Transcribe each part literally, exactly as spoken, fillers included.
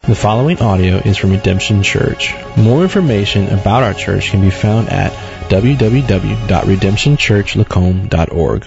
The following audio is from Redemption Church. More information about our church can be found at w w w dot redemption church lacombe dot org.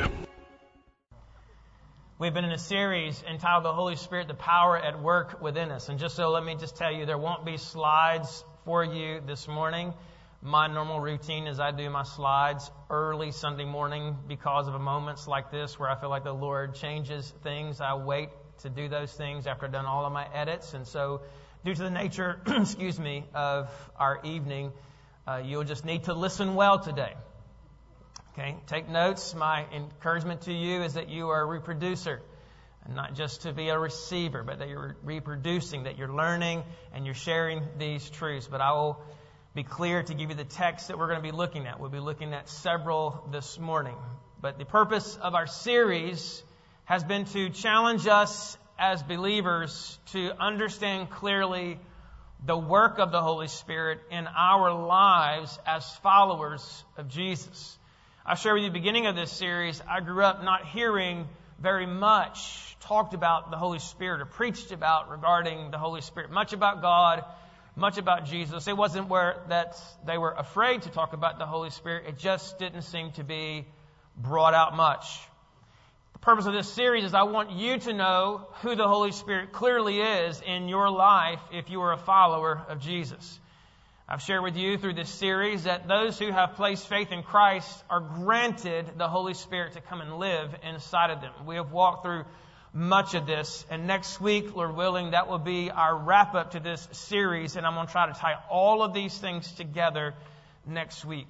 We've been in a series entitled The Holy Spirit, the Power at Work Within Us. And just so let me just tell you, there won't be slides for you this morning. My normal routine is I do my slides early Sunday morning because of moments like this where I feel like the Lord changes things. I wait to do those things after I've done all of my edits. And so due to the nature, excuse me, of our evening, uh, you'll just need to listen well today. Okay, take notes. My encouragement to you is that you are a reproducer, and not just to be a receiver, but that you're reproducing, that you're learning and you're sharing these truths. But I will be clear to give you the text that we're going to be looking at. We'll be looking at several this morning. But the purpose of our series has been to challenge us as believers to understand clearly the work of the Holy Spirit in our lives as followers of Jesus. I share with you at the beginning of this series, I grew up not hearing very much talked about the Holy Spirit or preached about regarding the Holy Spirit. Much about God, much about Jesus. It wasn't where that they were afraid to talk about the Holy Spirit. It just didn't seem to be brought out much. The purpose of this series is I want you to know who the Holy Spirit clearly is in your life if you are a follower of Jesus. I've shared with you through this series that those who have placed faith in Christ are granted the Holy Spirit to come and live inside of them. We have walked through much of this, and next week, Lord willing, that will be our wrap-up to this series, and I'm going to try to tie all of these things together next week.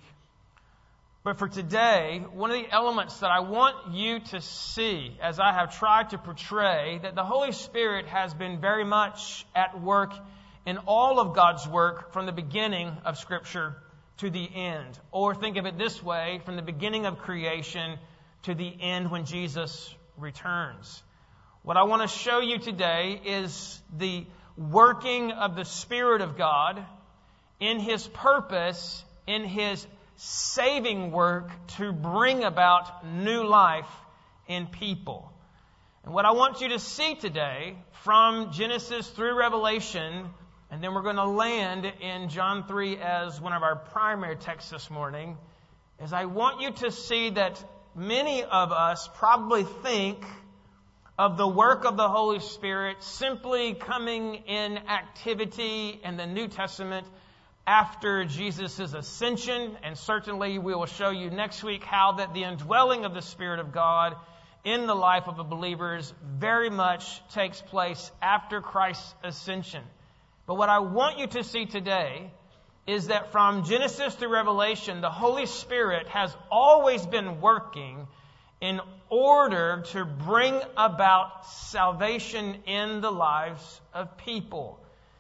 But for today, one of the elements that I want you to see as I have tried to portray that the Holy Spirit has been very much at work in all of God's work from the beginning of Scripture to the end. Or think of it this way, from the beginning of creation to the end when Jesus returns. What I want to show you today is the working of the Spirit of God in His purpose, in His saving work to bring about new life in people. And what I want you to see today from Genesis through Revelation, and then we're going to land in John three as one of our primary texts this morning, is I want you to see that many of us probably think of the work of the Holy Spirit simply coming in activity in the New Testament after Jesus' ascension, and certainly we will show you next week how that the indwelling of the Spirit of God in the life of the believers very much takes place after Christ's ascension. But what I want you to see today is that from Genesis through Revelation, the Holy Spirit has always been working in order to bring about salvation in the lives of people.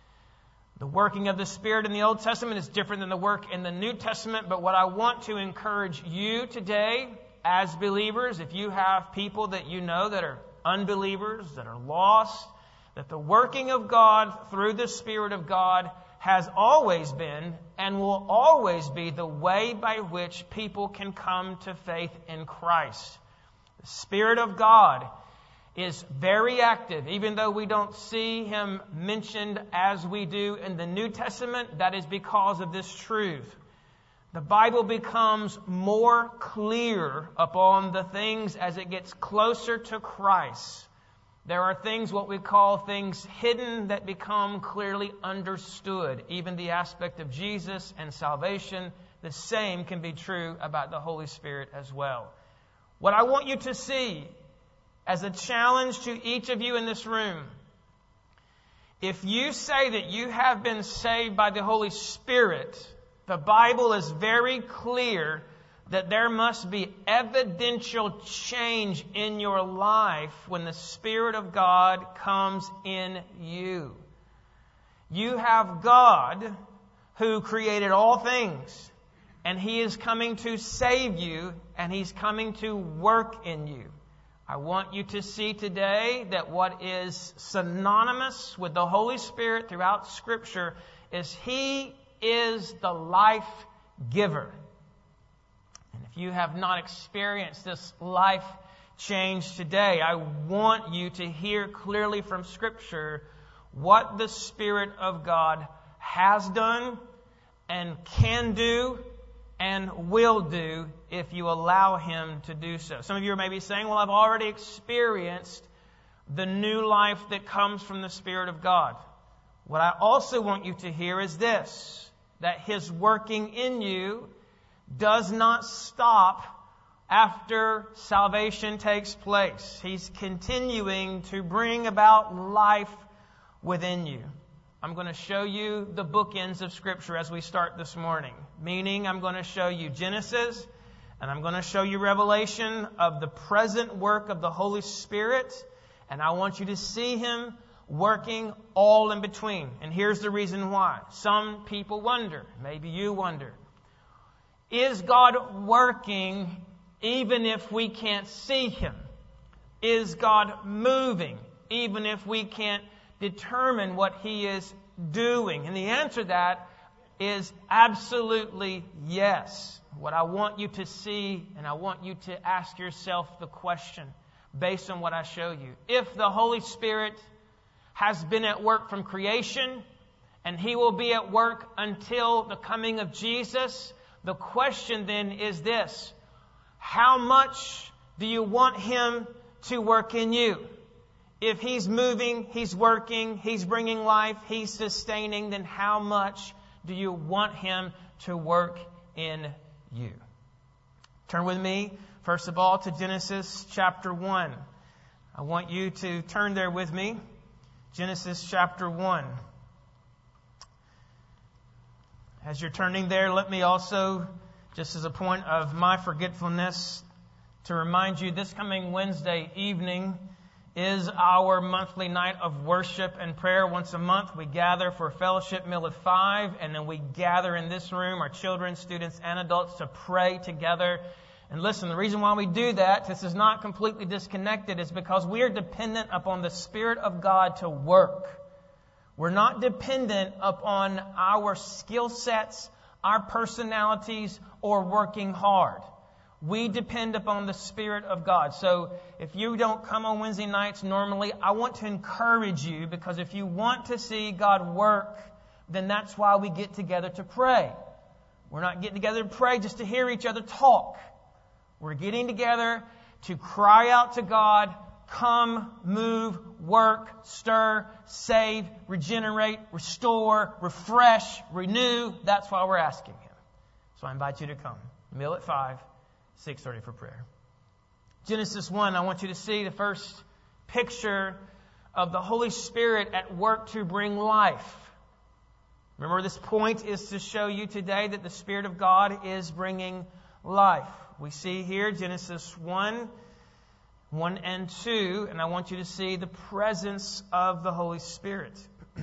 The working of the Spirit in the Old Testament is different than the work in the New Testament, but what I want to encourage you today as believers, if you have people that you know that are unbelievers, that are lost, that the working of God through the Spirit of God has always been and will always be the way by which people can come to faith in Christ. The Spirit of God is very active. Even though we don't see Him mentioned as we do in the New Testament, that is because of this truth. The Bible becomes more clear upon the things as it gets closer to Christ. There are things, what we call things hidden, that become clearly understood. Even the aspect of Jesus and salvation, the same can be true about the Holy Spirit as well. What I want you to see as a challenge to each of you in this room, if you say that you have been saved by the Holy Spirit, the Bible is very clear that there must be evidential change in your life when the Spirit of God comes in you. You have God who created all things, and He is coming to save you, and He's coming to work in you. I want you to see today that what is synonymous with the Holy Spirit throughout Scripture is He is the life giver. And if you have not experienced this life change today, I want you to hear clearly from Scripture what the Spirit of God has done and can do and will do if you allow Him to do so. Some of you are maybe saying, well, I've already experienced the new life that comes from the Spirit of God. What I also want you to hear is this, that His working in you does not stop after salvation takes place. He's continuing to bring about life within you. I'm going to show you the bookends of Scripture as we start this morning. Meaning, I'm going to show you Genesis, and I'm going to show you Revelation of the present work of the Holy Spirit, and I want you to see Him working all in between. And here's the reason why. Some people wonder, maybe you wonder, is God working even if we can't see Him? Is God moving even if we can't determine what He is doing? And the answer to that is absolutely yes. What I want you to see, and I want you to ask yourself the question based on what I show you. If the Holy Spirit has been at work from creation, and He will be at work until the coming of Jesus, the question then is this: how much do you want Him to work in you? If He's moving, He's working, He's bringing life, He's sustaining, then how much do you want Him to work in you? Turn with me, first of all, to Genesis chapter one. I want you to turn there with me. Genesis chapter one. As you're turning there, let me also, just as a point of my forgetfulness, to remind you this coming Wednesday evening is our monthly night of worship and prayer. Once a month, we gather for a fellowship meal at five, and then we gather in this room, our children, students, and adults, to pray together. And listen, the reason why we do that, this is not completely disconnected, is because we are dependent upon the Spirit of God to work. We're not dependent upon our skill sets, our personalities, or working hard. We depend upon the Spirit of God. So if you don't come on Wednesday nights normally, I want to encourage you, because if you want to see God work, then that's why we get together to pray. We're not getting together to pray just to hear each other talk. We're getting together to cry out to God, come, move, work, stir, save, regenerate, restore, refresh, renew. That's why we're asking Him. So I invite you to come. Meal at five. six thirty for prayer. Genesis one, I want you to see the first picture of the Holy Spirit at work to bring life. Remember, this point is to show you today that the Spirit of God is bringing life. We see here Genesis one, one and two, and I want you to see the presence of the Holy Spirit.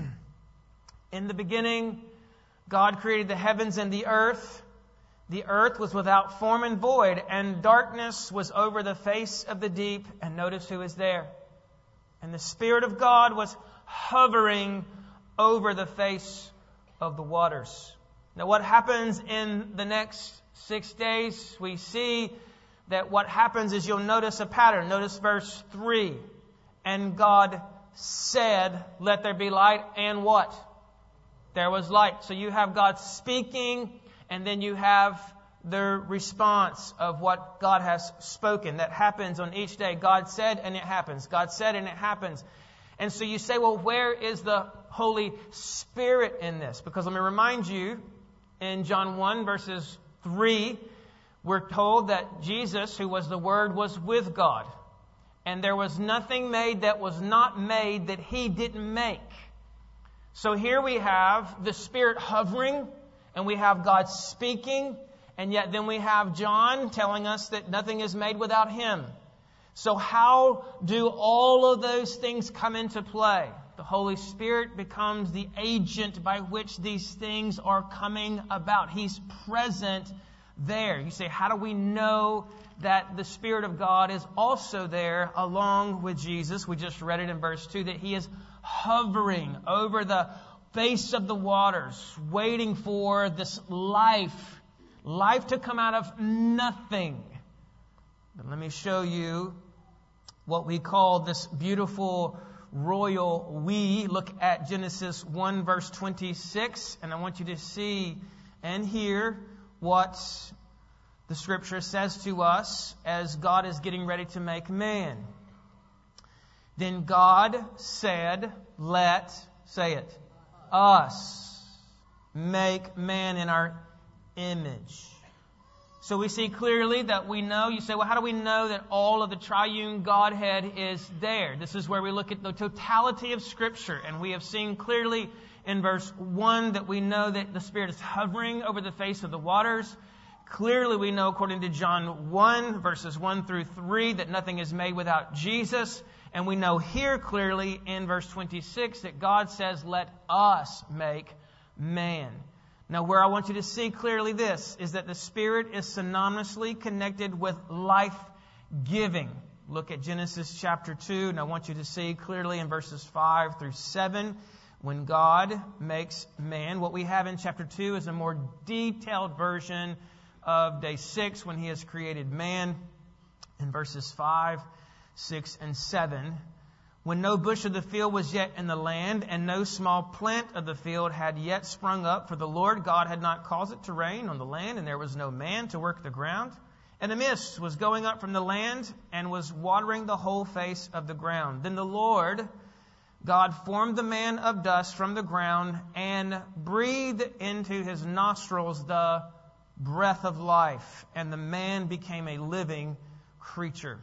In the beginning, God created the heavens and the earth. The earth was without form and void, and darkness was over the face of the deep. And notice who is there. And the Spirit of God was hovering over the face of the waters. Now, what happens in the next six days? We see that what happens is you'll notice a pattern. Notice verse three. And God said, let there be light. And what? There was light. So you have God speaking, and then you have the response of what God has spoken. That happens on each day. God said, and it happens. God said, and it happens. And so you say, well, where is the Holy Spirit in this? Because let me remind you, in John one, verses three, we're told that Jesus, who was the Word, was with God. And there was nothing made that was not made that He didn't make. So here we have the Spirit hovering, and we have God speaking, and yet then we have John telling us that nothing is made without Him. So how do all of those things come into play? The Holy Spirit becomes the agent by which these things are coming about. He's present there. You say, how do we know that the Spirit of God is also there along with Jesus? We just read it in verse two, that He is hovering over the face of the waters, waiting for this life, life to come out of nothing. But let me show you what we call this beautiful royal we. Look at Genesis one, verse twenty-six, and I want you to see and hear what the Scripture says to us as God is getting ready to make man. Then God said, let, say it, us make man in our image. So we see clearly that we know, you say, well, how do we know that all of the triune Godhead is there? This is where we look at the totality of Scripture, and we have seen clearly in verse one that we know that the Spirit is hovering over the face of the waters. Clearly we know, according to John one, verses one through three, that nothing is made without Jesus. And we know here clearly in verse twenty-six that God says, let us make man. Now, where I want you to see clearly this is that the Spirit is synonymously connected with life-giving. Look at Genesis chapter two, and I want you to see clearly in verses five through seven, when God makes man. What we have in chapter two is a more detailed version of day six when He has created man. In verses five, six, and seven, when no bush of the field was yet in the land, and no small plant of the field had yet sprung up, for the Lord God had not caused it to rain on the land, and there was no man to work the ground. And a mist was going up from the land, and was watering the whole face of the ground. Then the Lord God formed the man of dust from the ground, and breathed into his nostrils the breath of life, and the man became a living creature.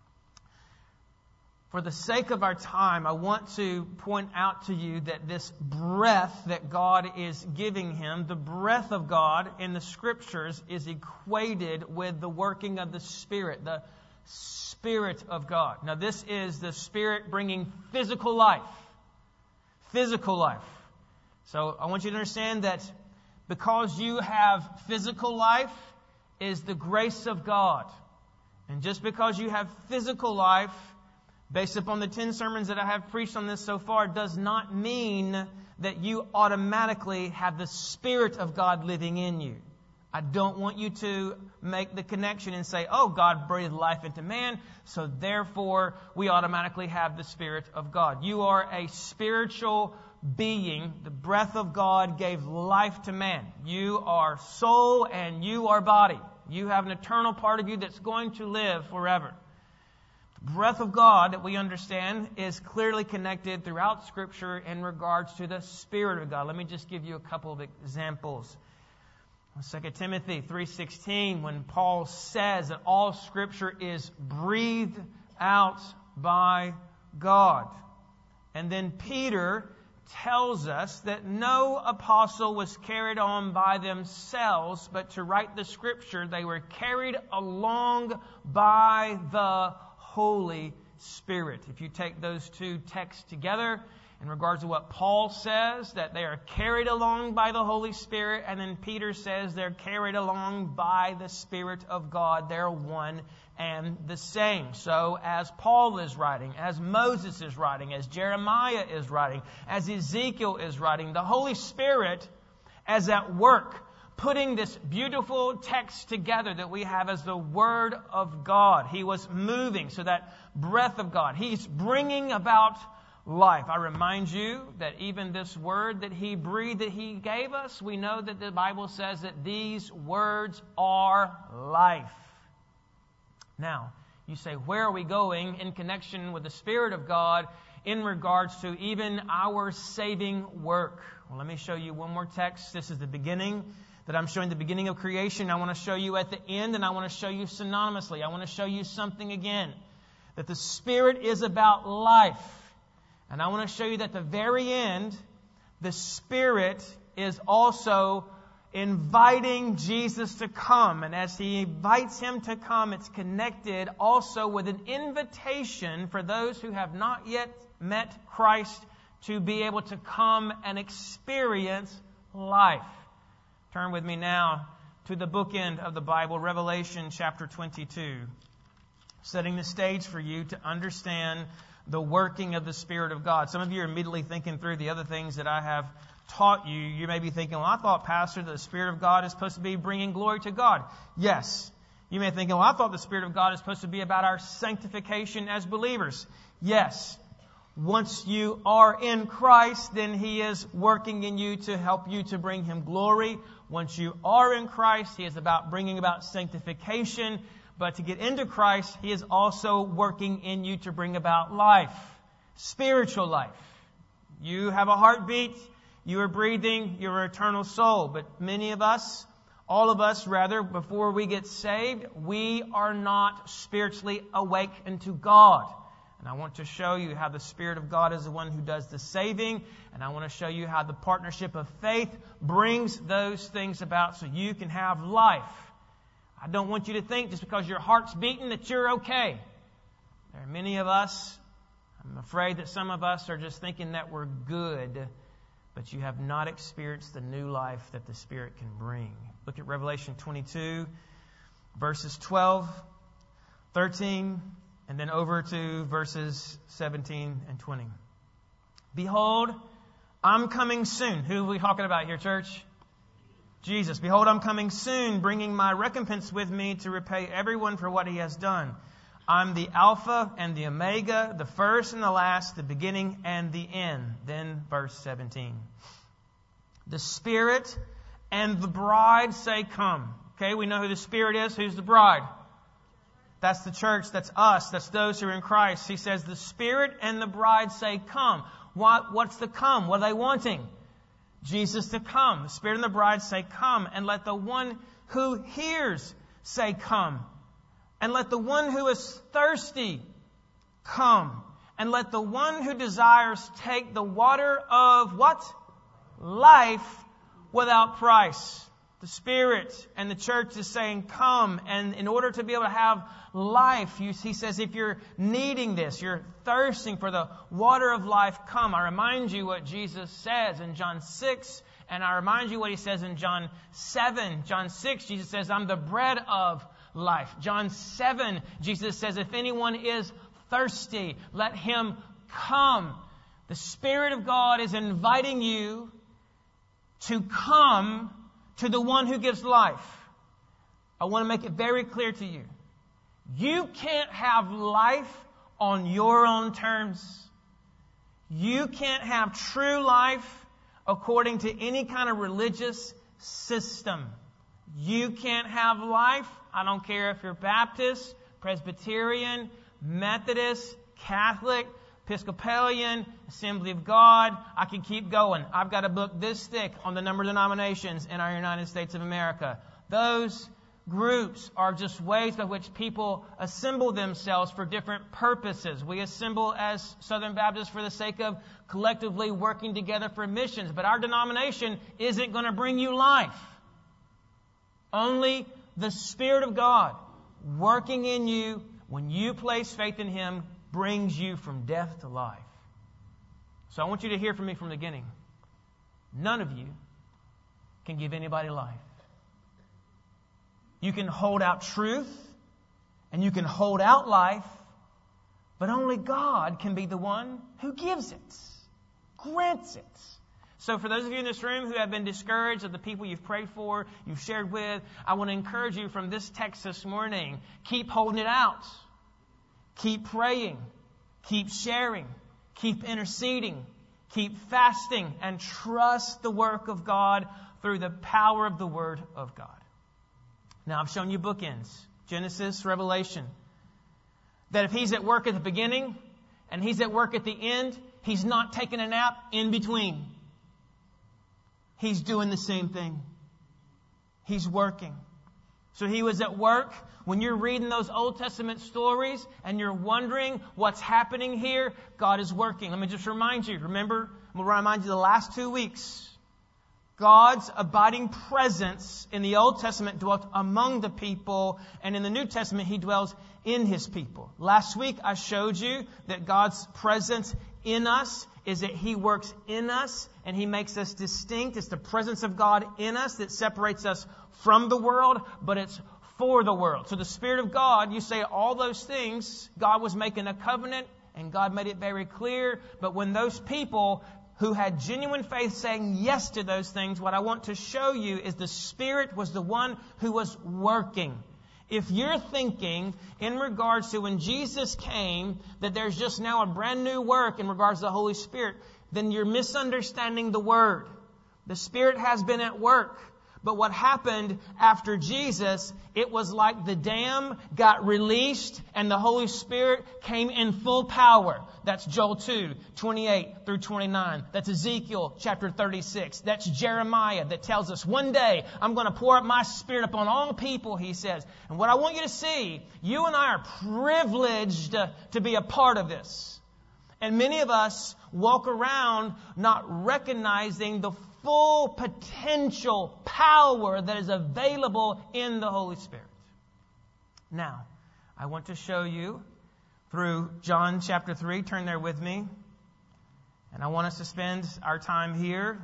For the sake of our time, I want to point out to you that this breath that God is giving him, the breath of God in the Scriptures, is equated with the working of the Spirit, the Spirit of God. Now, this is the Spirit bringing physical life. Physical life. So I want you to understand that because you have physical life is the grace of God. And just because you have physical life, based upon the ten sermons that I have preached on this so far, does not mean that you automatically have the Spirit of God living in you. I don't want you to make the connection and say, oh, God breathed life into man, so therefore we automatically have the Spirit of God. You are a spiritual being. The breath of God gave life to man. You are soul and you are body. You have an eternal part of you that's going to live forever. The breath of God that we understand is clearly connected throughout Scripture in regards to the Spirit of God. Let me just give you a couple of examples. Second Timothy three sixteen, when Paul says that all Scripture is breathed out by God. And then Peter tells us that no apostle was carried on by themselves, but to write the Scripture, they were carried along by the Holy Spirit. If you take those two texts together, in regards to what Paul says, that they are carried along by the Holy Spirit, and then Peter says they're carried along by the Spirit of God. They're one and the same. So as Paul is writing, as Moses is writing, as Jeremiah is writing, as Ezekiel is writing, the Holy Spirit is at work putting this beautiful text together that we have as the Word of God. He was moving, so that breath of God. He's bringing about life. I remind you that even this word that He breathed, that He gave us, we know that the Bible says that these words are life. Now, you say, where are we going in connection with the Spirit of God in regards to even our saving work? Well, let me show you one more text. This is the beginning that I'm showing, the beginning of creation. I want to show you at the end, and I want to show you synonymously. I want to show you something again, that the Spirit is about life. And I want to show you that at the very end, the Spirit is also inviting Jesus to come. And as He invites Him to come, it's connected also with an invitation for those who have not yet met Christ to be able to come and experience life. Turn with me now to the bookend of the Bible, Revelation chapter twenty-two, setting the stage for you to understand the working of the Spirit of God. Some of you are immediately thinking through the other things that I have taught you. You may be thinking, well, I thought, Pastor, the Spirit of God is supposed to be bringing glory to God. Yes. You may think, well, I thought the Spirit of God is supposed to be about our sanctification as believers. Yes. Once you are in Christ, then He is working in you to help you to bring Him glory. Once you are in Christ, He is about bringing about sanctification. But to get into Christ, He is also working in you to bring about life, spiritual life. You have a heartbeat, you are breathing, you're an eternal soul. But many of us, all of us rather, before we get saved, we are not spiritually awake unto God. And I want to show you how the Spirit of God is the one who does the saving. And I want to show you how the partnership of faith brings those things about so you can have life. I don't want you to think just because your heart's beating that you're okay. There are many of us, I'm afraid that some of us are just thinking that we're good, but you have not experienced the new life that the Spirit can bring. Look at Revelation twenty-two, verses twelve, thirteen, and then over to verses seventeen and twenty. Behold, I'm coming soon. Who are we talking about here, church? Jesus. Behold, I'm coming soon, bringing my recompense with me to repay everyone for what he has done. I'm the Alpha and the Omega, the first and the last, the beginning and the end. Then verse seventeen. The Spirit and the bride say, come. Okay, we know who the Spirit is. Who's the bride? That's the church. That's us. That's those who are in Christ. He says the Spirit and the bride say, come. What, what's the come? What are they wanting? Jesus to come. The Spirit and the bride say, come. And let the one who hears say, come. And let the one who is thirsty come. And let the one who desires take the water of what? Life without price. The Spirit and the church is saying, come. And in order to be able to have life, you, he says, if you're needing this, you're thirsting for the water of life, come. I remind you what Jesus says in John six, and I remind you what He says in John seven. John six, Jesus says, I'm the bread of life. John seven, Jesus says, if anyone is thirsty, let him come. The Spirit of God is inviting you to come to the one who gives life. I want to make it very clear to you. You can't have life on your own terms. You can't have true life according to any kind of religious system. You can't have life. I don't care if you're Baptist, Presbyterian, Methodist, Catholic, Episcopalian, Assembly of God. I can keep going. I've got a book this thick on the number of denominations in our United States of America. Those groups are just ways by which people assemble themselves for different purposes. We assemble as Southern Baptists for the sake of collectively working together for missions. But our denomination isn't going to bring you life. Only the Spirit of God working in you when you place faith in Him brings you from death to life. So I want you to hear from me from the beginning. None of you can give anybody life. You can hold out truth and you can hold out life, but only God can be the one who gives it, grants it. So for those of you in this room who have been discouraged of the people you've prayed for, you've shared with, I want to encourage you from this text this morning, keep holding it out. Keep praying, keep sharing, keep interceding, keep fasting, and trust the work of God through the power of the Word of God. Now, I've shown you bookends, Genesis, Revelation, that if He's at work at the beginning and He's at work at the end, He's not taking a nap in between. He's doing the same thing. He's working. So He was at work. When you're reading those Old Testament stories and you're wondering what's happening here, God is working. Let me just remind you. Remember, I'm going to remind you the last two weeks. God's abiding presence in the Old Testament dwelt among the people, and in the New Testament He dwells in His people. Last week I showed you that God's presence in us is that He works in us and He makes us distinct. It's the presence of God in us that separates us from the world, but it's for the world. So the Spirit of God, you say all those things, God was making a covenant and God made it very clear. But when those people who had genuine faith saying yes to those things, what I want to show you is the Spirit was the one who was working. If you're thinking in regards to when Jesus came that there's just now a brand new work in regards to the Holy Spirit, then you're misunderstanding the Word. The Spirit has been at work. But what happened after Jesus, it was like the dam got released and the Holy Spirit came in full power. That's Joel two, twenty-eight through twenty-nine. That's Ezekiel chapter thirty-six. That's Jeremiah that tells us one day I'm going to pour out my Spirit upon all people, he says. And what I want you to see, you and I are privileged to, to be a part of this. And many of us walk around not recognizing the full potential power that is available in the Holy Spirit. Now, I want to show you through John chapter three. Turn there with me. And I want us to spend our time here.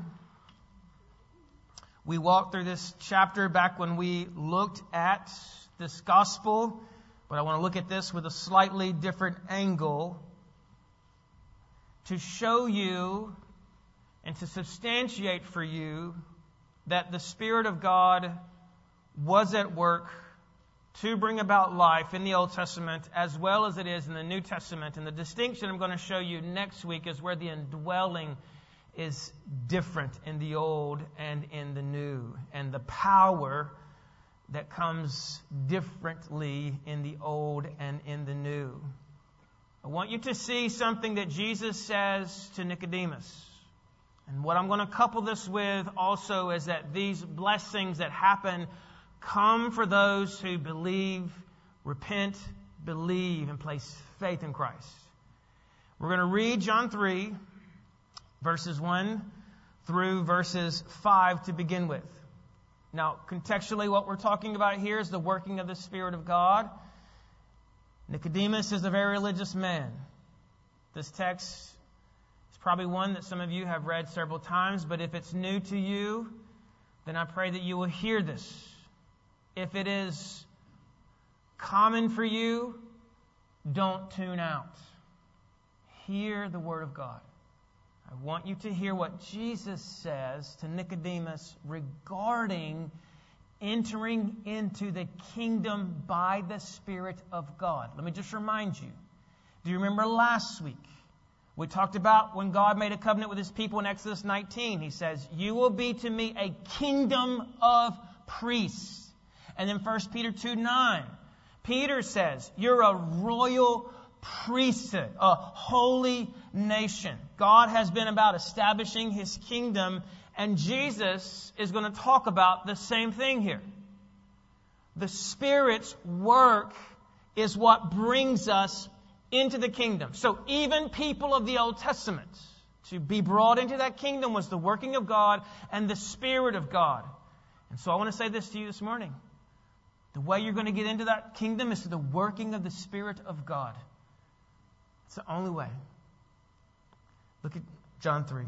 We walked through this chapter back when we looked at this gospel, but I want to look at this with a slightly different angle to show you and to substantiate for you that the Spirit of God was at work to bring about life in the Old Testament as well as it is in the New Testament. And the distinction I'm going to show you next week is where the indwelling is different in the Old and in the New, and the power that comes differently in the Old and in the New. I want you to see something that Jesus says to Nicodemus. And what I'm going to couple this with also is that these blessings that happen come for those who believe, repent, believe, and place faith in Christ. We're going to read John three, verses one through verses five to begin with. Now, contextually, what we're talking about here is the working of the Spirit of God. Nicodemus is a very religious man. This text is probably one that some of you have read several times, but if it's new to you, then I pray that you will hear this. If it is common for you, don't tune out. Hear the Word of God. I want you to hear what Jesus says to Nicodemus regarding entering into the kingdom by the Spirit of God. Let me just remind you. Do you remember last week? We talked about when God made a covenant with His people in Exodus nineteen. He says, you will be to me a kingdom of priests. And then First Peter two nine, Peter says, you're a royal priesthood, a holy nation. God has been about establishing His kingdom, and Jesus is going to talk about the same thing here. The Spirit's work is what brings us into the kingdom. So even people of the Old Testament, to be brought into that kingdom was the working of God and the Spirit of God. And so I want to say this to you this morning. The way you're going to get into that kingdom is through the working of the Spirit of God. It's the only way. Look at John three.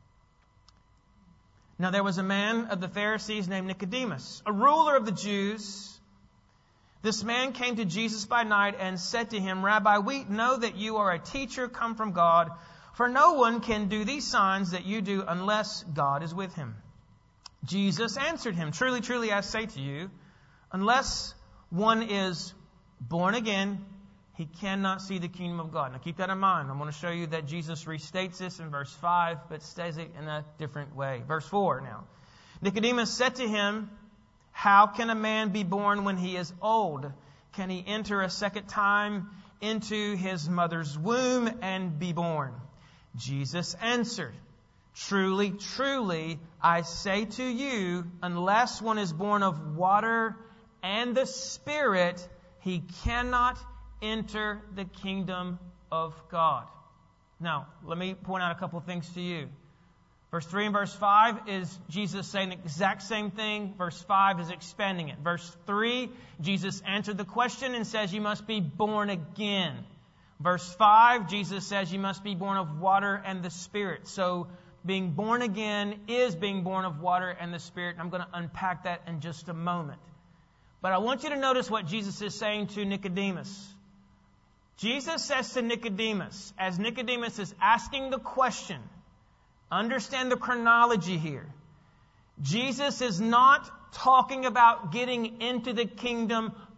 Now there was a man of the Pharisees named Nicodemus, a ruler of the Jews. This man came to Jesus by night and said to him, Rabbi, we know that you are a teacher come from God, for no one can do these signs that you do unless God is with him. Jesus answered him, Truly, truly, I say to you, unless one is born again, he cannot see the kingdom of God. Now keep that in mind. I'm going to show you that Jesus restates this in verse five, but says it in a different way. Verse four now. Nicodemus said to him, How can a man be born when he is old? Can he enter a second time into his mother's womb and be born? Jesus answered, Truly, truly, I say to you, unless one is born of water and the Spirit, he cannot enter the kingdom of God. Now, let me point out a couple things to you. Verse three and verse five is Jesus saying the exact same thing. Verse five is expanding it. Verse three, Jesus answered the question and says you must be born again. Verse five, Jesus says you must be born of water and the Spirit. So being born again is being born of water and the Spirit. And I'm going to unpack that in just a moment. But I want you to notice what Jesus is saying to Nicodemus. Jesus says to Nicodemus, as Nicodemus is asking the question, understand the chronology here. Jesus is not talking about getting into the kingdom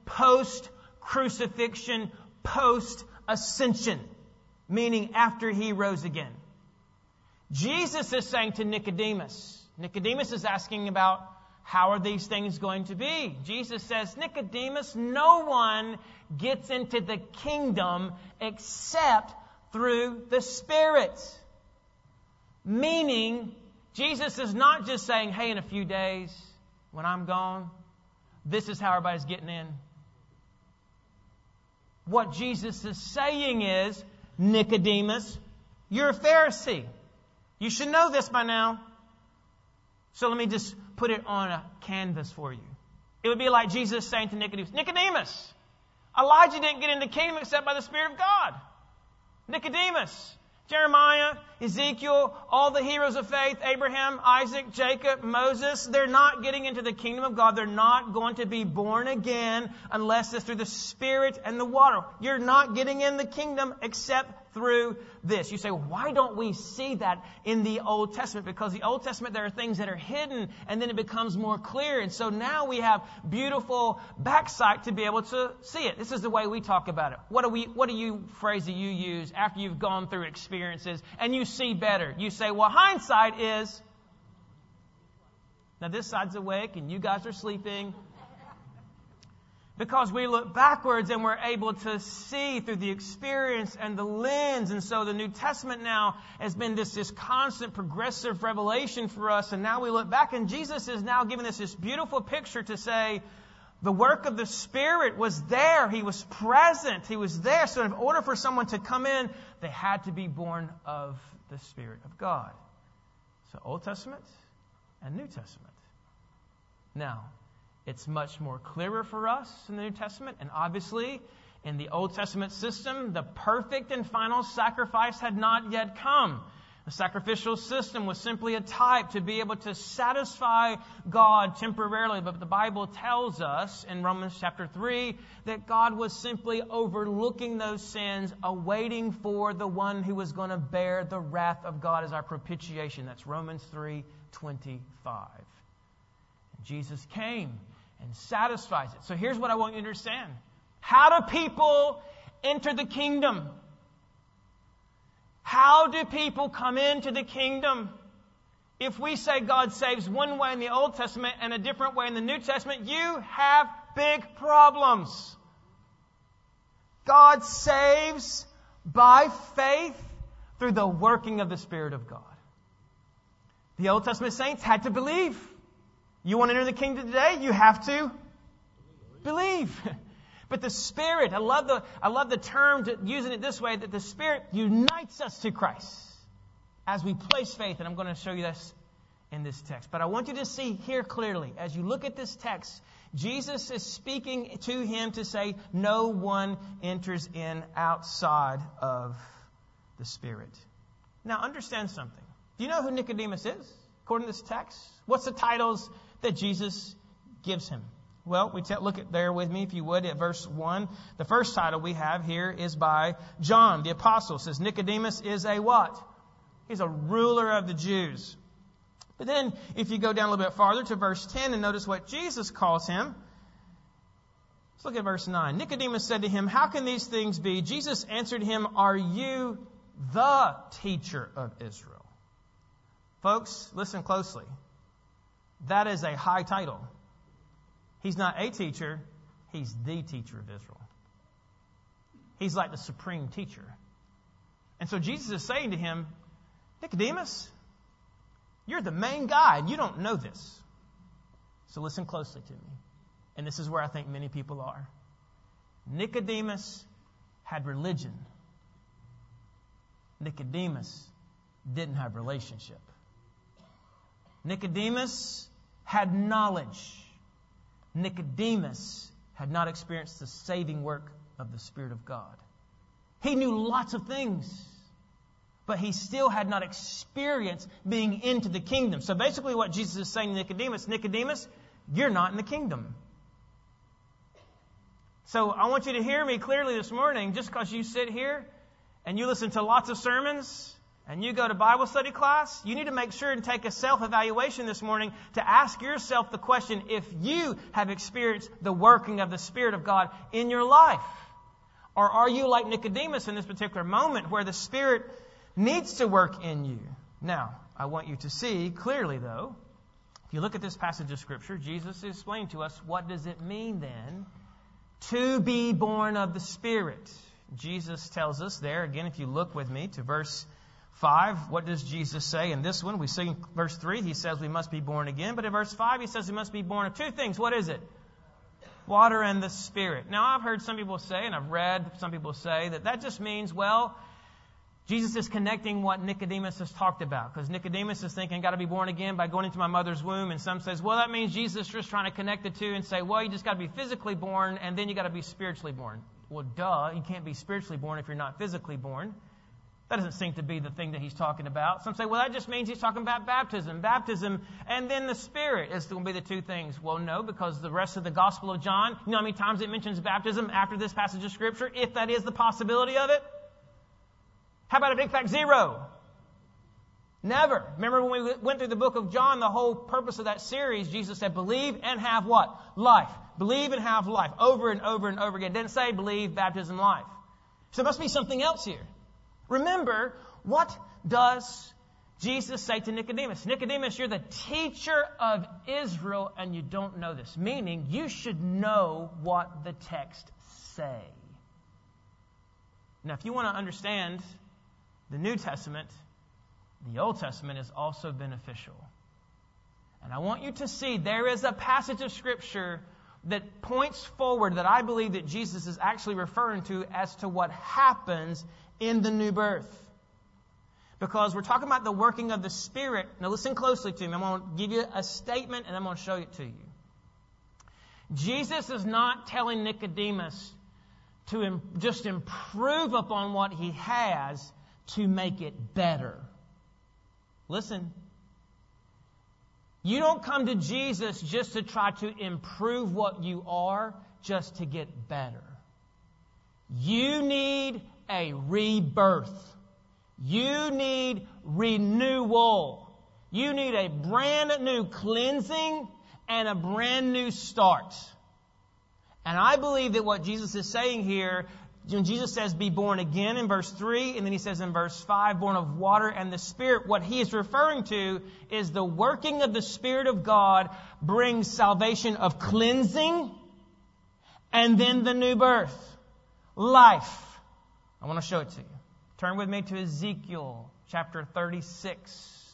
post-crucifixion, post-ascension, meaning after he rose again. Jesus is saying to Nicodemus, Nicodemus is asking about how are these things going to be? Jesus says, Nicodemus, no one gets into the kingdom except through the Spirit. Meaning, Jesus is not just saying, hey, in a few days, when I'm gone, this is how everybody's getting in. What Jesus is saying is, Nicodemus, you're a Pharisee. You should know this by now. So let me just put it on a canvas for you. It would be like Jesus saying to Nicodemus, Nicodemus, Elijah didn't get into the kingdom except by the Spirit of God. Nicodemus, Jeremiah, Ezekiel, all the heroes of faith, Abraham, Isaac, Jacob, Moses, they're not getting into the kingdom of God. They're not going to be born again unless it's through the Spirit and the water. You're not getting in the kingdom except through this. You say, why don't we see that in the Old Testament? Because the Old Testament, there are things that are hidden and then it becomes more clear. And so now we have beautiful backsight to be able to see it. This is the way we talk about it. What do we, what do you, phrase that you use after you've gone through experiences and you see better? You say, well, hindsight is, now this side's awake and you guys are sleeping. Because we look backwards and we're able to see through the experience and the lens. And so the New Testament now has been this, this constant progressive revelation for us. And now we look back and Jesus is now giving us this beautiful picture to say the work of the Spirit was there. He was present. He was there. So in order for someone to come in, they had to be born of the Spirit of God. So Old Testament and New Testament. Now, it's much more clearer for us in the New Testament. And obviously, in the Old Testament system, the perfect and final sacrifice had not yet come. The sacrificial system was simply a type to be able to satisfy God temporarily. But the Bible tells us in Romans chapter three that God was simply overlooking those sins, awaiting for the one who was going to bear the wrath of God as our propitiation. That's Romans three twenty-five. And Jesus came and satisfies it. So here's what I want you to understand. How do people enter the kingdom? How do people come into the kingdom? If we say God saves one way in the Old Testament and a different way in the New Testament, you have big problems. God saves by faith through the working of the Spirit of God. The Old Testament saints had to believe. You want to enter the kingdom today? You have to believe. But the Spirit, I love the I love the term to, using it this way, that the Spirit unites us to Christ as we place faith. And I'm going to show you this in this text. But I want you to see here clearly, as you look at this text, Jesus is speaking to him to say, no one enters in outside of the Spirit. Now understand something. Do you know who Nicodemus is, according to this text? What's the titles that Jesus gives him? Well, we t- look at there with me, if you would, at verse one. The first title we have here is by John, the apostle. It says, Nicodemus is a what? He's a ruler of the Jews. But then, if you go down a little bit farther to verse ten and notice what Jesus calls him. Let's look at verse nine. Nicodemus said to him, how can these things be? Jesus answered him, are you the teacher of Israel? Folks, listen closely. That is a high title. He's not a teacher. He's the teacher of Israel. He's like the supreme teacher. And so Jesus is saying to him, Nicodemus, you're the main guy, and you don't know this. So listen closely to me. And this is where I think many people are. Nicodemus had religion. Nicodemus didn't have relationship. Nicodemus had knowledge. Nicodemus had not experienced the saving work of the Spirit of God. He knew lots of things, but he still had not experienced being into the kingdom. So basically what Jesus is saying to Nicodemus, Nicodemus, you're not in the kingdom. So I want you to hear me clearly this morning. Just because you sit here and you listen to lots of sermons and you go to Bible study class, you need to make sure and take a self-evaluation this morning to ask yourself the question if you have experienced the working of the Spirit of God in your life. Or are you like Nicodemus in this particular moment where the Spirit needs to work in you? Now, I want you to see clearly, though, if you look at this passage of Scripture, Jesus explained to us what does it mean then to be born of the Spirit. Jesus tells us there, again, if you look with me to verse five, what does Jesus say in this one? We see in verse three, he says we must be born again. But in verse five, he says we must be born of two things. What is it? Water and the Spirit. Now, I've heard some people say, and I've read some people say, that that just means, well, Jesus is connecting what Nicodemus has talked about. Because Nicodemus is thinking, got to be born again by going into my mother's womb. And some says, well, that means Jesus is just trying to connect the two and say, well, you just got to be physically born and then you got to be spiritually born. Well, duh, you can't be spiritually born if you're not physically born. That doesn't seem to be the thing that he's talking about. Some say, well, that just means he's talking about baptism. Baptism and then the Spirit is going to be the two things. Well, no, because the rest of the Gospel of John, you know how many times it mentions baptism after this passage of Scripture, if that is the possibility of it? How about a big fat zero? Never. Remember when we went through the book of John, the whole purpose of that series, Jesus said, believe and have what? Life. Believe and have life. Over and over and over again. It didn't say believe, baptism, life. So there must be something else here. Remember, what does Jesus say to Nicodemus? Nicodemus, you're the teacher of Israel and you don't know this. Meaning, you should know what the text say. Now, if you want to understand the New Testament, the Old Testament is also beneficial. And I want you to see there is a passage of Scripture that points forward that I believe that Jesus is actually referring to as to what happens in the new birth. Because we're talking about the working of the Spirit. Now listen closely to me. I'm going to give you a statement and I'm going to show it to you. Jesus is not telling Nicodemus to im- just improve upon what he has to make it better. Listen. You don't come to Jesus just to try to improve what you are, just to get better. You need a rebirth. You need renewal. You need a brand new cleansing and a brand new start. And I believe that what Jesus is saying here, when Jesus says be born again in verse three, and then he says in verse five, born of water and the Spirit, what he is referring to is the working of the Spirit of God brings salvation of cleansing and then the new birth, life. I want to show it to you. Turn with me to Ezekiel chapter thirty-six.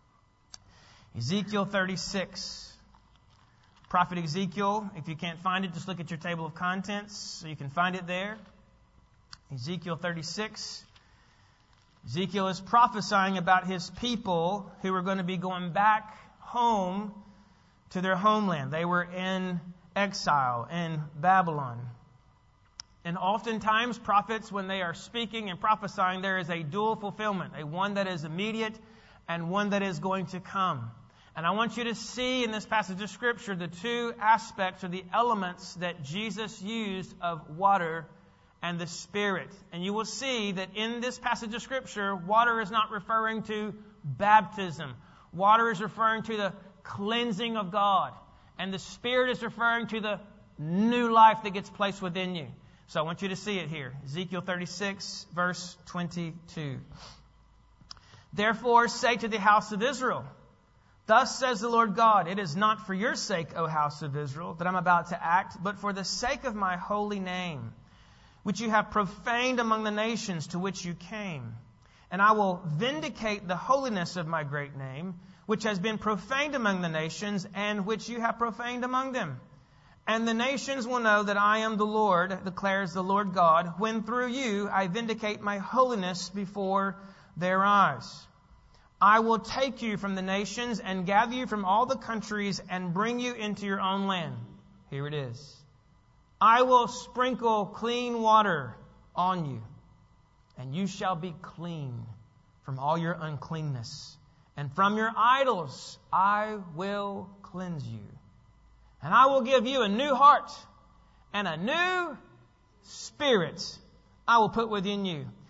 Ezekiel thirty-six. Prophet Ezekiel, if you can't find it, just look at your table of contents so you can find it there. Ezekiel thirty-six. Ezekiel is prophesying about his people who are going to be going back home to their homeland. They were in exile in Babylon. And oftentimes prophets, when they are speaking and prophesying, there is a dual fulfillment, a one that is immediate and one that is going to come. And I want you to see in this passage of Scripture the two aspects or the elements that Jesus used of water and the Spirit. And you will see that in this passage of Scripture, water is not referring to baptism. Water is referring to the cleansing of God. And the Spirit is referring to the new life that gets placed within you. So I want you to see it here. Ezekiel thirty-six, verse twenty-two. Therefore say to the house of Israel, thus says the Lord God, it is not for your sake, O house of Israel, that I'm about to act, but for the sake of my holy name, which you have profaned among the nations to which you came. And I will vindicate the holiness of my great name, which has been profaned among the nations, and which you have profaned among them. And the nations will know that I am the Lord, declares the Lord God, when through you I vindicate my holiness before their eyes. I will take you from the nations and gather you from all the countries and bring you into your own land. Here it is. I will sprinkle clean water on you, and you shall be clean from all your uncleanness. And from your idols I will cleanse you. And I will give you a new heart and a new spirit I will put within you.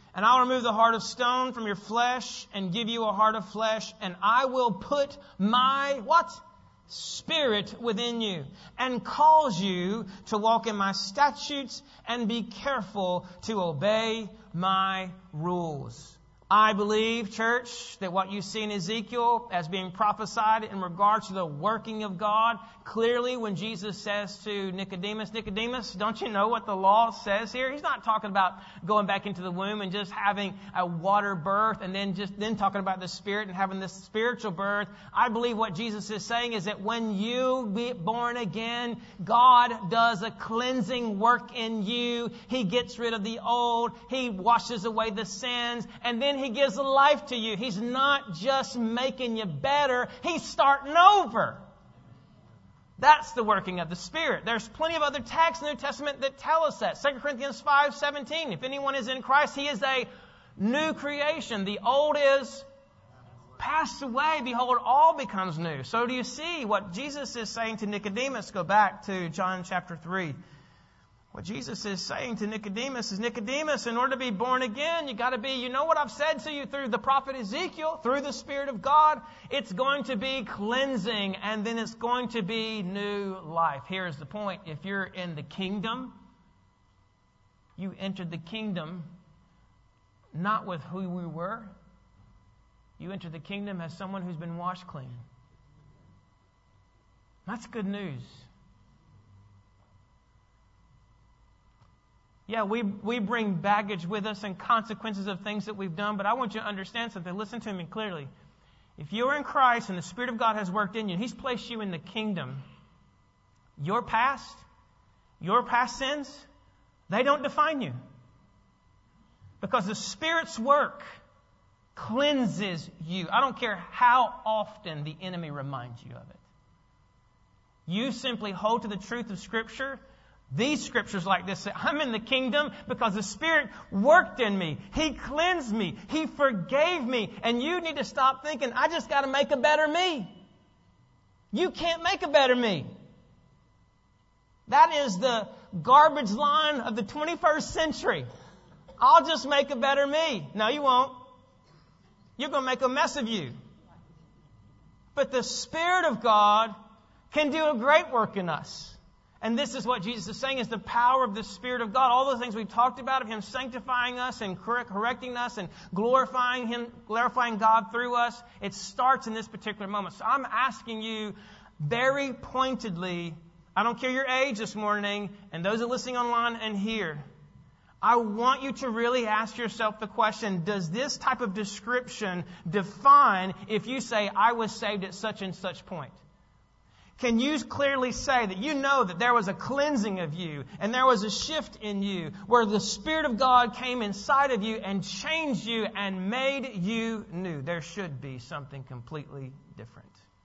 And I'll remove the heart of stone from your flesh and give you a heart of flesh. And I will put my, what? Spirit within you, and cause you to walk in my statutes and be careful to obey my rules. I believe, church, that what you see in Ezekiel as being prophesied in regards to the working of God, clearly when Jesus says to Nicodemus, Nicodemus, don't you know what the law says here? He's not talking about going back into the womb and just having a water birth and then just then talking about the Spirit and having this spiritual birth. I believe what Jesus is saying is that when you get born again, God does a cleansing work in you. He gets rid of the old. He washes away the sins, and then He gives life to you. He's not just making you better. He's starting over. That's the working of the Spirit. There's plenty of other texts in the New Testament that tell us that. Second Corinthians five seventeen. If anyone is in Christ, he is a new creation. The old is passed away. Behold, all becomes new. So do you see what Jesus is saying to Nicodemus? Go back to John chapter three. What Jesus is saying to Nicodemus is, Nicodemus, in order to be born again, you got to be, you know what I've said to you through the prophet Ezekiel, through the Spirit of God? It's going to be cleansing, and then it's going to be new life. Here's the point. If you're in the kingdom, you entered the kingdom not with who we were. You entered the kingdom as someone who's been washed clean. That's good news. Yeah, we, we bring baggage with us and consequences of things that we've done, but I want you to understand something. Listen to me clearly. If you're in Christ and the Spirit of God has worked in you, He's placed you in the kingdom, your past, your past sins, they don't define you. Because the Spirit's work cleanses you. I don't care how often the enemy reminds you of it. You simply hold to the truth of Scripture. These scriptures like this say, I'm in the kingdom because the Spirit worked in me. He cleansed me. He forgave me. And you need to stop thinking, I just got to make a better me. You can't make a better me. That is the garbage line of the twenty-first century. I'll just make a better me. No, you won't. You're going to make a mess of you. But the Spirit of God can do a great work in us. And this is what Jesus is saying is the power of the Spirit of God. All the things we talked about of Him sanctifying us and correcting us and glorifying Him, glorifying God through us, it starts in this particular moment. So I'm asking you very pointedly, I don't care your age this morning, and those that are listening online and here, I want you to really ask yourself the question, does this type of description define if you say, I was saved at such and such point? Can you clearly say that you know that there was a cleansing of you and there was a shift in you where the Spirit of God came inside of you and changed you and made you new? There should be something completely different.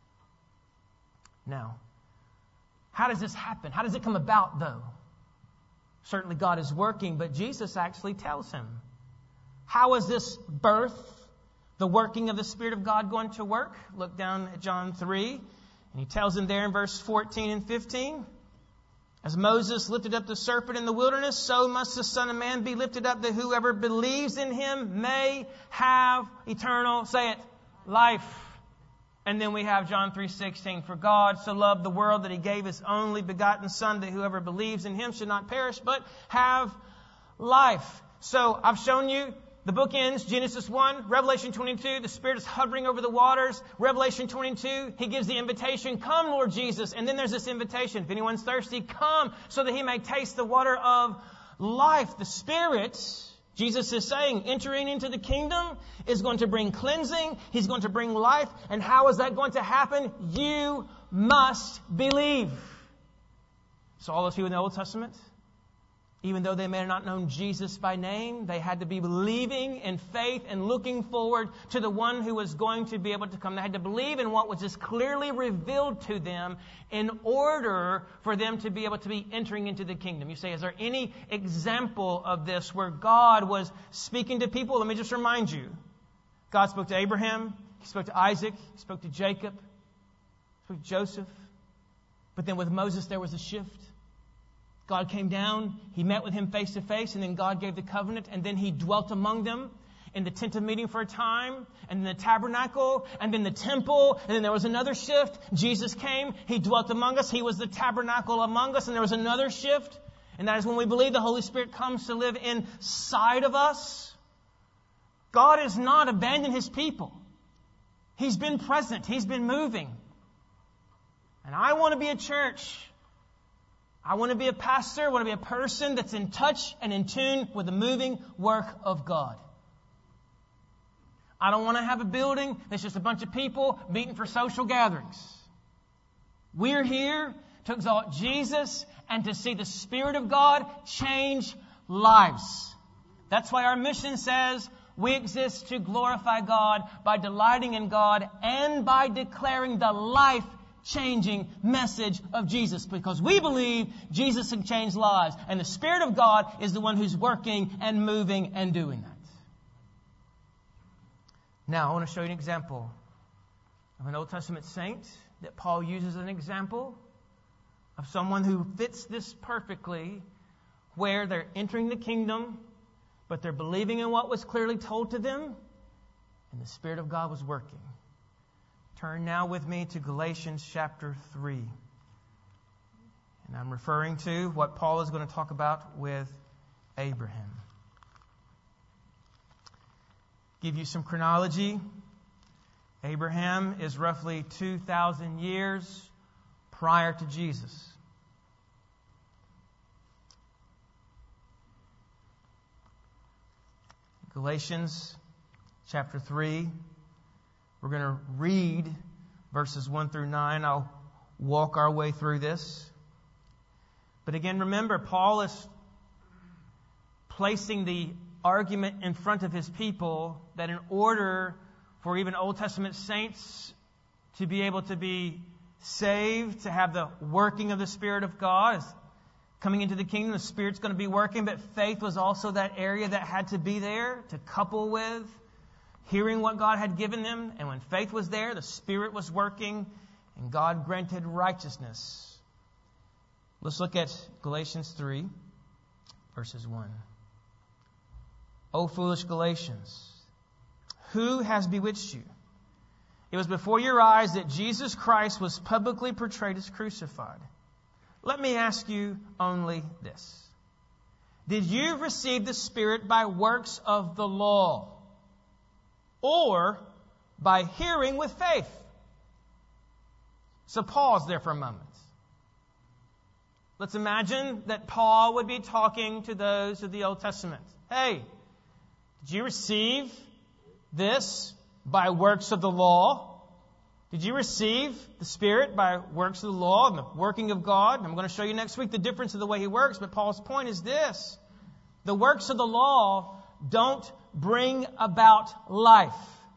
Now, how does this happen? How does it come about, though? Certainly God is working, but Jesus actually tells him. How is this birth, the working of the Spirit of God, going to work? Look down at John three. And he tells him there in verse fourteen and fifteen, as Moses lifted up the serpent in the wilderness, so must the Son of Man be lifted up, that whoever believes in Him may have eternal, say it, life. And then we have John three sixteen, for God so loved the world that He gave His only begotten Son, that whoever believes in Him should not perish, but have life. So I've shown you the book ends, Genesis one, Revelation twenty-two, the Spirit is hovering over the waters. Revelation twenty-two, He gives the invitation, come Lord Jesus. And then there's this invitation, if anyone's thirsty, come so that he may taste the water of life. The Spirit, Jesus is saying, entering into the kingdom is going to bring cleansing. He's going to bring life. And how is that going to happen? You must believe. So all those people in the Old Testament, even though they may have not known Jesus by name, they had to be believing in faith and looking forward to the one who was going to be able to come. They had to believe in what was just clearly revealed to them in order for them to be able to be entering into the kingdom. You say, is there any example of this where God was speaking to people? Let me just remind you. God spoke to Abraham. He spoke to Isaac. He spoke to Jacob. He spoke to Joseph. But then with Moses, there was a shift. God came down, He met with him face to face, and then God gave the covenant, and then He dwelt among them in the tent of meeting for a time, and then the tabernacle, and then the temple, and then there was another shift. Jesus came, He dwelt among us, He was the tabernacle among us, and there was another shift. And that is when we believe the Holy Spirit comes to live inside of us. God has not abandoned His people. He's been present. He's been moving. And I want to be a church. I want to be a pastor. I want to be a person that's in touch and in tune with the moving work of God. I don't want to have a building that's just a bunch of people meeting for social gatherings. We're here to exalt Jesus and to see the Spirit of God change lives. That's why our mission says we exist to glorify God by delighting in God and by declaring the life-changing message of Jesus. Because we believe Jesus can change lives. And the Spirit of God is the one who's working and moving and doing that. Now, I want to show you an example of an Old Testament saint that Paul uses as an example of someone who fits this perfectly, where they're entering the kingdom, but they're believing in what was clearly told to them, and the Spirit of God was working. Turn now with me to Galatians chapter three. And I'm referring to what Paul is going to talk about with Abraham. Give you some chronology. Abraham is roughly two thousand years prior to Jesus. Galatians chapter three. We're going to read verses one through nine. I'll walk our way through this. But again, remember, Paul is placing the argument in front of his people that in order for even Old Testament saints to be able to be saved, to have the working of the Spirit of God, coming into the kingdom, the Spirit's going to be working, but faith was also that area that had to be there to couple with hearing what God had given them. And when faith was there, the Spirit was working, and God granted righteousness. Let's look at Galatians three, verses one. O foolish Galatians, who has bewitched you? It was before your eyes that Jesus Christ was publicly portrayed as crucified. Let me ask you only this. Did you receive the Spirit by works of the law, or by hearing with faith? So pause there for a moment. Let's imagine that Paul would be talking to those of the Old Testament. Hey, did you receive this by works of the law? Did you receive the Spirit by works of the law and the working of God? I'm going to show you next week the difference of the way He works, but Paul's point is this. The works of the law don't bring about life.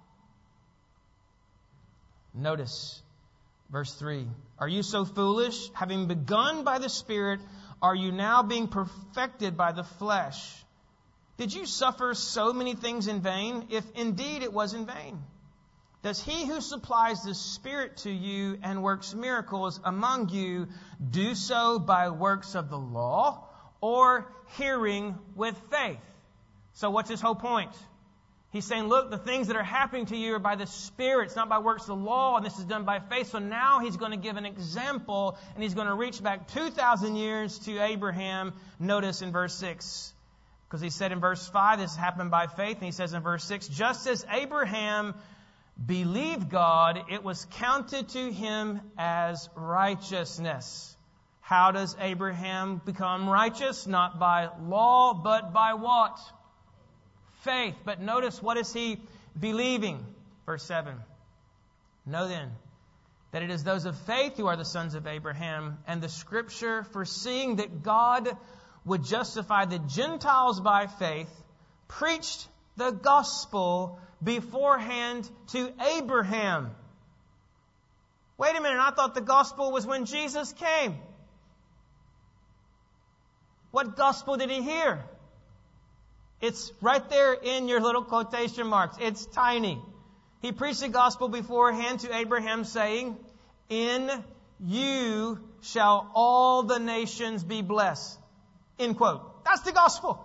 Notice verse three. Are you so foolish? Having begun by the Spirit, are you now being perfected by the flesh? Did you suffer so many things in vain, if indeed it was in vain? Does He who supplies the Spirit to you and works miracles among you do so by works of the law or hearing with faith? So what's his whole point? He's saying, look, the things that are happening to you are by the Spirit. It's not by works of the law, and this is done by faith. So now he's going to give an example, and he's going to reach back two thousand years to Abraham. Notice in verse six. Because he said in verse five, this happened by faith. And he says in verse six, just as Abraham believed God, it was counted to him as righteousness. How does Abraham become righteous? Not by law, but by what? Faith. But notice, what is he believing? Verse seven. Know then that it is those of faith who are the sons of Abraham, and the Scripture, foreseeing that God would justify the Gentiles by faith, preached the gospel beforehand to Abraham. Wait a minute, I thought the gospel was when Jesus came. What gospel did he hear? It's right there in your little quotation marks. It's tiny. He preached the gospel beforehand to Abraham, saying, in you shall all the nations be blessed. End quote. That's the gospel.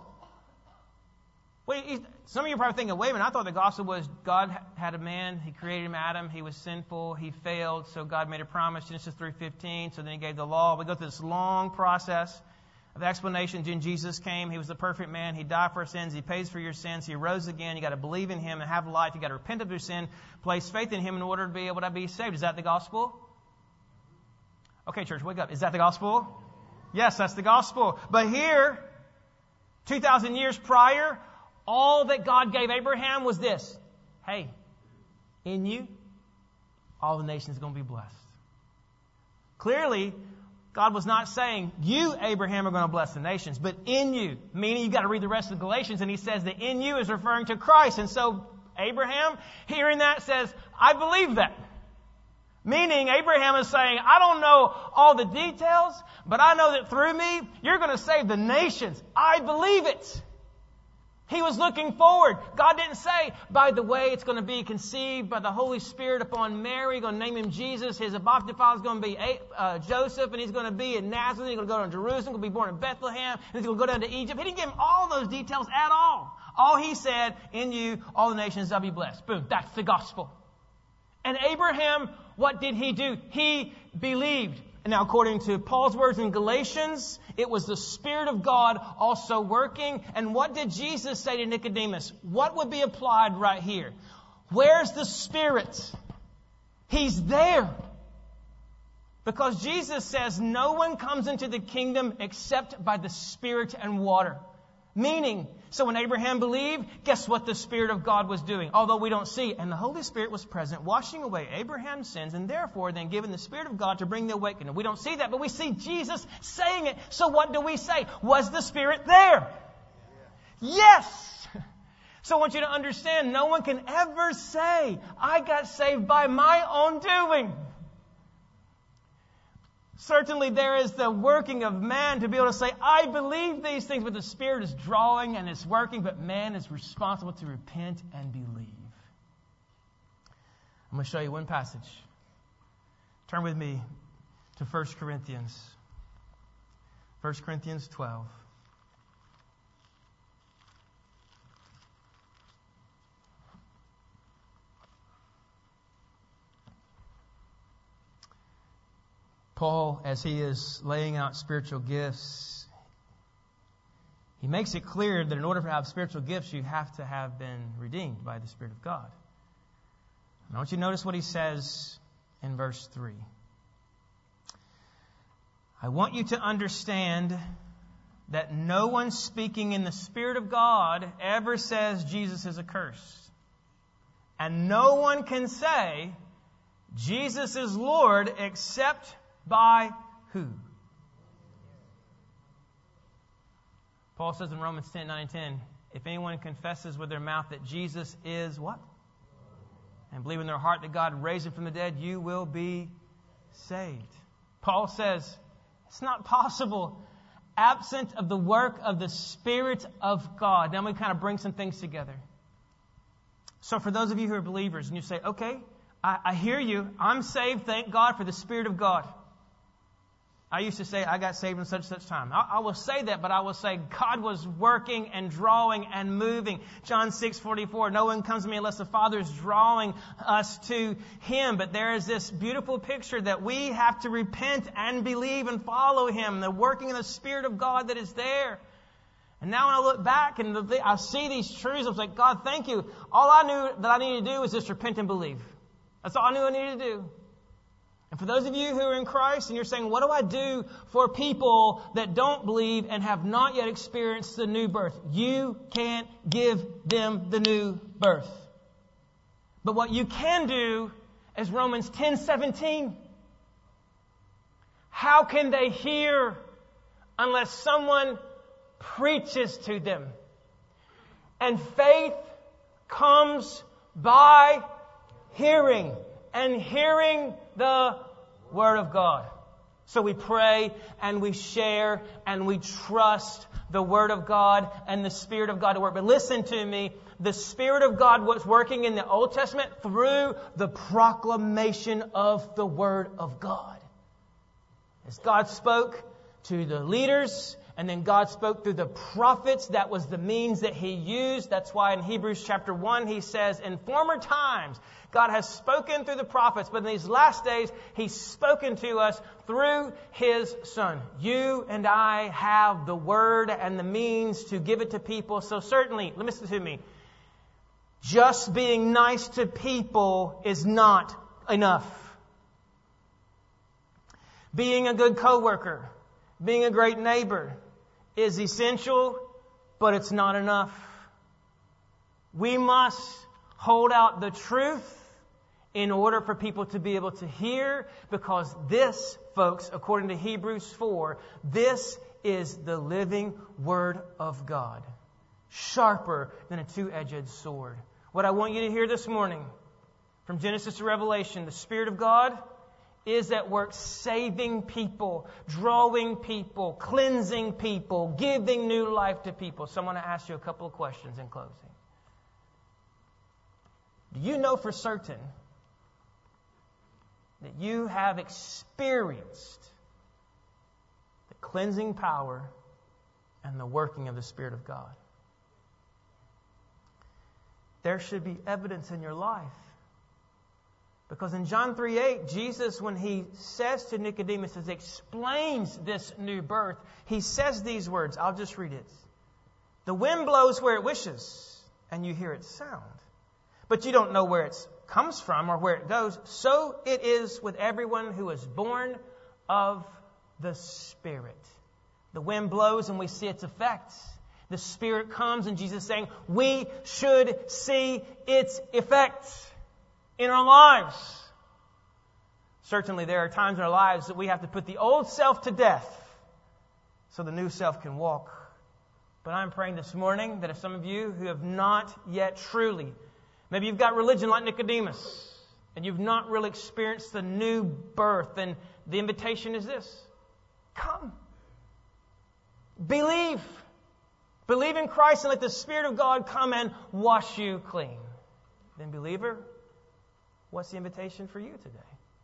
Wait, some of you are probably thinking, wait a minute, I thought the gospel was God had a man, He created him, Adam, he was sinful, he failed, so God made a promise, Genesis three fifteen, so then He gave the law. We go through this long process of explanation. Then Jesus came, He was the perfect man, He died for our sins, He pays for your sins, He rose again, you got to believe in Him and have life, you got to repent of your sin, place faith in Him in order to be able to be saved. Is that the gospel? Okay, church, wake up. Is that the gospel? Yes, that's the gospel. But here, two thousand years prior, all that God gave Abraham was this. Hey, in you, all the nations are going to be blessed. Clearly, God was not saying, you, Abraham, are going to bless the nations, but in you, meaning you've got to read the rest of the Galatians, and he says that in you is referring to Christ. And so Abraham, hearing that, says, I believe that. Meaning, Abraham is saying, I don't know all the details, but I know that through me, you're going to save the nations. I believe it. He was looking forward. God didn't say, by the way, it's going to be conceived by the Holy Spirit upon Mary. Going to name him Jesus. His adopted father is going to be uh, Joseph, and he's going to be in Nazareth. He's going to go to Jerusalem. He's going to be born in Bethlehem. And he's going to go down to Egypt. He didn't give him all those details at all. All he said, in you, all the nations shall be blessed. Boom. That's the gospel. And Abraham, what did he do? He believed. And now, according to Paul's words in Galatians, it was the Spirit of God also working. And what did Jesus say to Nicodemus? What would be applied right here? Where's the Spirit? He's there. Because Jesus says no one comes into the kingdom except by the Spirit and water. Meaning, so when Abraham believed, guess what the Spirit of God was doing? Although we don't see. And the Holy Spirit was present, washing away Abraham's sins, and therefore then given the Spirit of God to bring the awakening. We don't see that, but we see Jesus saying it. So what do we say? Was the Spirit there? Yes! So I want you to understand, no one can ever say, I got saved by my own doing. Certainly there is the working of man to be able to say, I believe these things, but the Spirit is drawing and it's working, but man is responsible to repent and believe. I'm going to show you one passage. Turn with me to First Corinthians. First Corinthians twelve. Paul, as he is laying out spiritual gifts, he makes it clear that in order to have spiritual gifts, you have to have been redeemed by the Spirit of God. And I want you to notice what he says in verse three. I want you to understand that no one speaking in the Spirit of God ever says Jesus is a curse. And no one can say Jesus is Lord except by who? Paul says in Romans ten, nine, and ten, if anyone confesses with their mouth that Jesus is what? And believe in their heart that God raised him from the dead, you will be saved. Paul says it's not possible absent of the work of the Spirit of God. Now we kind of bring some things together. So for those of you who are believers and you say, okay, I, I hear you. I'm saved. Thank God for the Spirit of God. I used to say, I got saved in such and such time. I, I will say that, but I will say God was working and drawing and moving. John six forty-four, no one comes to me unless the Father is drawing us to Him. But there is this beautiful picture that we have to repent and believe and follow Him. The working of the Spirit of God that is there. And now when I look back and I see these truths, I'm like, God, thank you. All I knew that I needed to do was just repent and believe. That's all I knew I needed to do. And for those of you who are in Christ and you're saying, what do I do for people that don't believe and have not yet experienced the new birth? You can't give them the new birth. But what you can do is Romans ten seventeen. How can they hear unless someone preaches to them? And faith comes by hearing, and hearing the Word of God. So we pray and we share and we trust the Word of God and the Spirit of God to work. But listen to me, the Spirit of God was working in the Old Testament through the proclamation of the Word of God. As God spoke to the leaders, and then God spoke through the prophets, that was the means that He used. That's why in Hebrews chapter one, He says, in former times, God has spoken through the prophets, but in these last days, He's spoken to us through His Son. You and I have the Word and the means to give it to people. So certainly, listen to me, just being nice to people is not enough. Being a good coworker, being a great neighbor is essential, but it's not enough. We must hold out the truth in order for people to be able to hear, because this, folks, according to Hebrews four, this is the living Word of God, sharper than a two-edged sword. What I want you to hear this morning, from Genesis to Revelation, the Spirit of God is at work saving people, drawing people, cleansing people, giving new life to people. So I want to ask you a couple of questions in closing. Do you know for certain that you have experienced the cleansing power and the working of the Spirit of God? There should be evidence in your life. Because in John three eight, Jesus, when He says to Nicodemus, as He explains this new birth, He says these words. I'll just read it. The wind blows where it wishes, and you hear its sound. But you don't know where it comes from or where it goes. So it is with everyone who is born of the Spirit. The wind blows and we see its effects. The Spirit comes, and Jesus is saying we should see its effects in our lives. Certainly there are times in our lives that we have to put the old self to death so the new self can walk. But I'm praying this morning that if some of you who have not yet truly, maybe you've got religion like Nicodemus, and you've not really experienced the new birth, then the invitation is this. Come. Believe. Believe in Christ and let the Spirit of God come and wash you clean. Then, believer, what's the invitation for you today?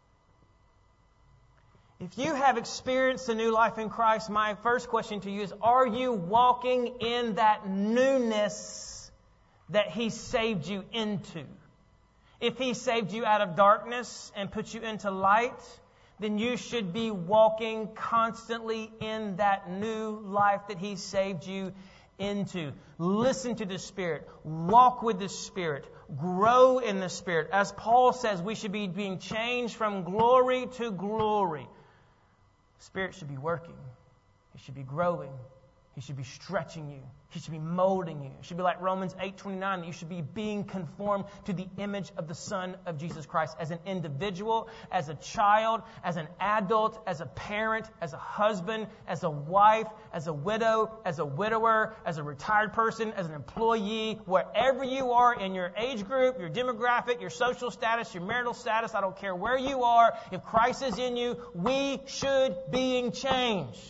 If you have experienced a new life in Christ, my first question to you is, are you walking in that newness that He saved you into? If He saved you out of darkness and put you into light, then you should be walking constantly in that new life that He saved you into. Listen to the Spirit. Walk with the Spirit. Grow in the Spirit. As Paul says, we should be being changed from glory to glory. The Spirit should be working. He should be growing. He should be stretching you. He should be molding you. It should be like Romans eight twenty-nine. You should be being conformed to the image of the Son of Jesus Christ as an individual, as a child, as an adult, as a parent, as a husband, as a wife, as a widow, as a widower, as a retired person, as an employee, wherever you are in your age group, your demographic, your social status, your marital status, I don't care where you are. If Christ is in you, we should be changed.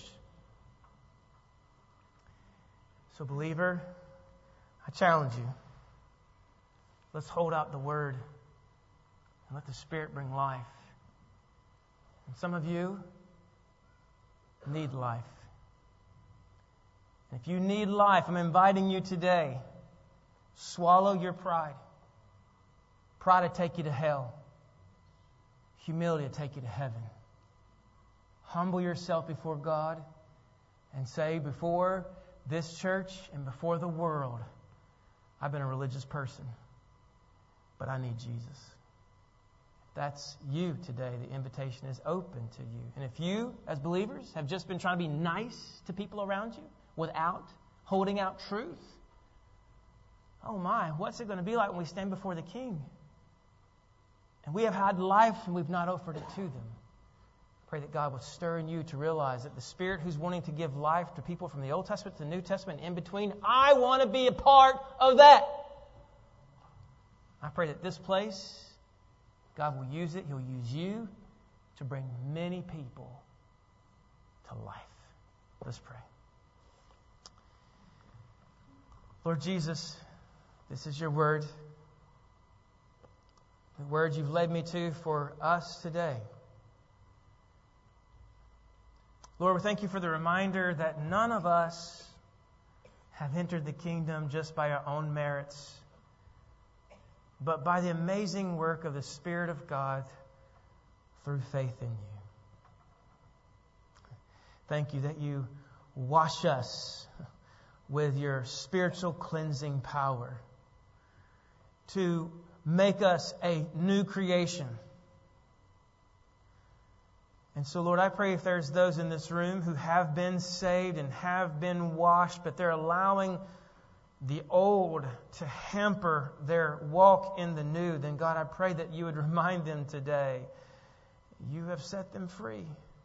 So, believer, I challenge you. Let's hold out the Word and let the Spirit bring life. And some of you need life. And if you need life, I'm inviting you today. Swallow your pride. Pride will take you to hell. Humility will take you to heaven. Humble yourself before God and say, before this church and before the world, I've been a religious person, but I need Jesus. If that's you today, the invitation is open to you. And if you, as believers, have just been trying to be nice to people around you without holding out truth, oh my, what's it going to be like when we stand before the King? And we have had life and we've not offered it to them. Pray that God would stir in you to realize that the Spirit who's wanting to give life to people from the Old Testament to the New Testament, in between, I want to be a part of that. I pray that this place, God will use it. He'll use you to bring many people to life. Let's pray. Lord Jesus, this is your word. The word you've led me to for us today. Lord, we thank you for the reminder that none of us have entered the kingdom just by our own merits, but by the amazing work of the Spirit of God through faith in you. Thank you that you wash us with your spiritual cleansing power to make us a new creation. And so, Lord, I pray if there's those in this room who have been saved and have been washed, but they're allowing the old to hamper their walk in the new, then God, I pray that you would remind them today, you have set them free.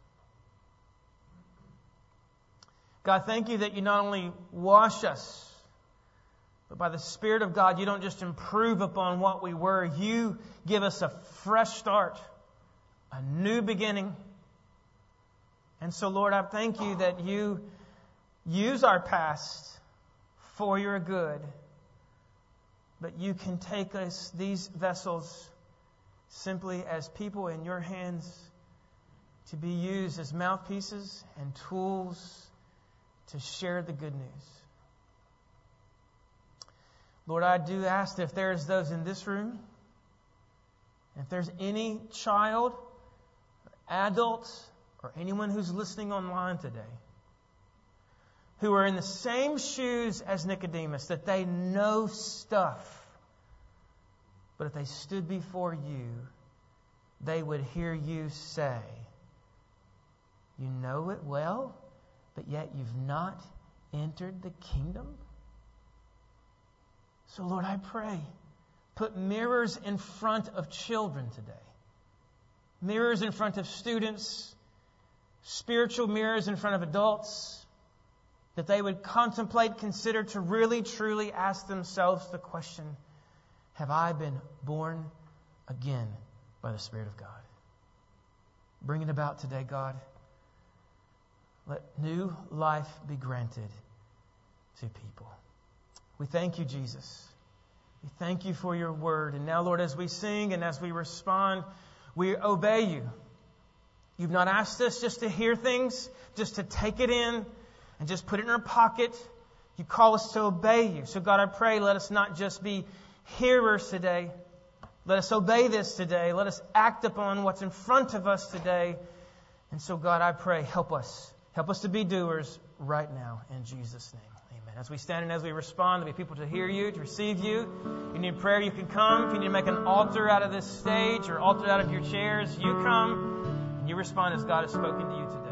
God, thank you that you not only wash us, but by the Spirit of God, you don't just improve upon what we were. You give us a fresh start, a new beginning. And so, Lord, I thank you that you use our past for your good. But you can take us, these vessels, simply as people in your hands to be used as mouthpieces and tools to share the good news. Lord, I do ask that if there's those in this room, if there's any child, or adult, or anyone who's listening online today, who are in the same shoes as Nicodemus, that they know stuff, but if they stood before you, they would hear you say, you know it well, but yet you've not entered the kingdom? So, Lord, I pray, put mirrors in front of children today. Mirrors in front of students. Spiritual mirrors in front of adults. That they would contemplate, consider, to really, truly ask themselves the question, have I been born again by the Spirit of God? Bring it about today, God. Let new life be granted to people. We thank you, Jesus. We thank you for your word. And now, Lord, as we sing and as we respond, we obey you. You've not asked us just to hear things, just to take it in and just put it in our pocket. You call us to obey you. So, God, I pray, let us not just be hearers today. Let us obey this today. Let us act upon what's in front of us today. And so, God, I pray, help us. Help us to be doers right now in Jesus' name. Amen. As we stand and as we respond, there'll be people to hear you, to receive you. If you need prayer, you can come. If you need to make an altar out of this stage or altar out of your chairs, you come and you respond as God has spoken to you today.